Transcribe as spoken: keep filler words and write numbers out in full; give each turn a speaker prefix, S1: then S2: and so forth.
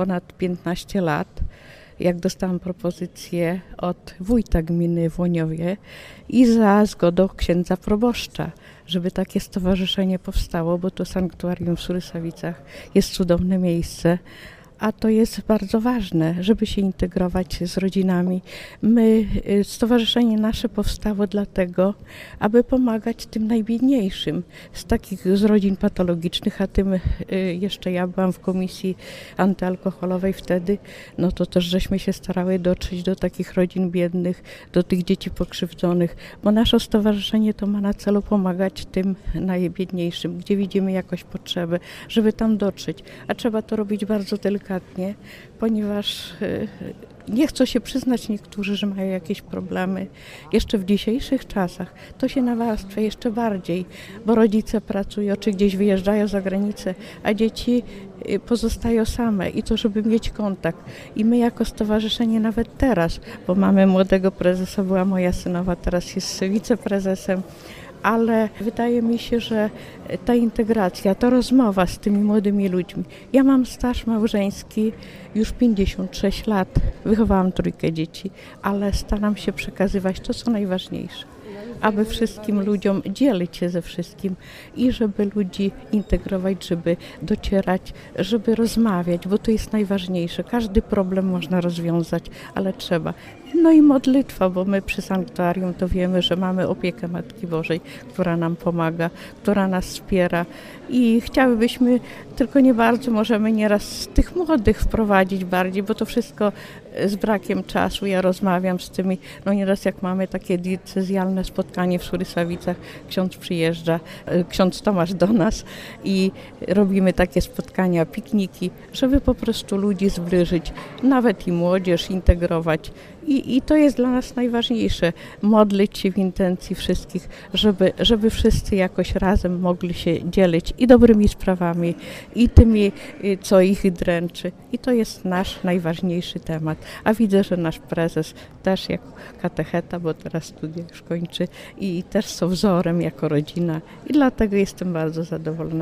S1: ponad piętnaście lat, jak dostałam propozycję od wójta gminy Włoniowie i za zgodą księdza proboszcza, żeby takie stowarzyszenie powstało, bo to sanktuarium w Surysawicach jest cudowne miejsce. A to jest bardzo ważne, żeby się integrować z rodzinami. My, stowarzyszenie nasze powstało dlatego, aby pomagać tym najbiedniejszym z takich z rodzin patologicznych, a tym jeszcze ja byłam w komisji antyalkoholowej wtedy, no to też żeśmy się starały dotrzeć do takich rodzin biednych, do tych dzieci pokrzywdzonych, bo nasze stowarzyszenie to ma na celu pomagać tym najbiedniejszym, gdzie widzimy jakąś potrzebę, żeby tam dotrzeć, a trzeba to robić bardzo delikatnie, ponieważ nie chcą się przyznać niektórzy, że mają jakieś problemy. Jeszcze w dzisiejszych czasach to się nawarstwia jeszcze bardziej, bo rodzice pracują czy gdzieś wyjeżdżają za granicę, a dzieci pozostają same i to, żeby mieć kontakt. I my jako stowarzyszenie nawet teraz, bo mamy młodego prezesa, była moja synowa, teraz jest wiceprezesem, ale wydaje mi się, że ta integracja, ta rozmowa z tymi młodymi ludźmi. Ja mam staż małżeński już pięćdziesiąt sześć lat, wychowałam trójkę dzieci, ale staram się przekazywać to, co najważniejsze, aby wszystkim ludziom dzielić się ze wszystkim i żeby ludzi integrować, żeby docierać, żeby rozmawiać, bo to jest najważniejsze. Każdy problem można rozwiązać, ale trzeba. No i modlitwa, bo my przy sanktuarium to wiemy, że mamy opiekę Matki Bożej, która nam pomaga, która nas wspiera i chciałybyśmy, tylko nie bardzo możemy nieraz tych młodych wprowadzić bardziej, bo to wszystko z brakiem czasu. Ja rozmawiam z tymi, no nieraz jak mamy takie diecezjalne spotkanie w Surysawicach, ksiądz przyjeżdża, ksiądz Tomasz do nas i robimy takie spotkania, pikniki, żeby po prostu ludzi zbliżyć, nawet i młodzież integrować. I, I to jest dla nas najważniejsze, modlić się w intencji wszystkich, żeby, żeby wszyscy jakoś razem mogli się dzielić i dobrymi sprawami, i tymi, co ich dręczy. I to jest nasz najważniejszy temat. A widzę, że nasz prezes też jako katecheta, bo teraz studia już kończy, i też są wzorem jako rodzina i dlatego jestem bardzo zadowolona.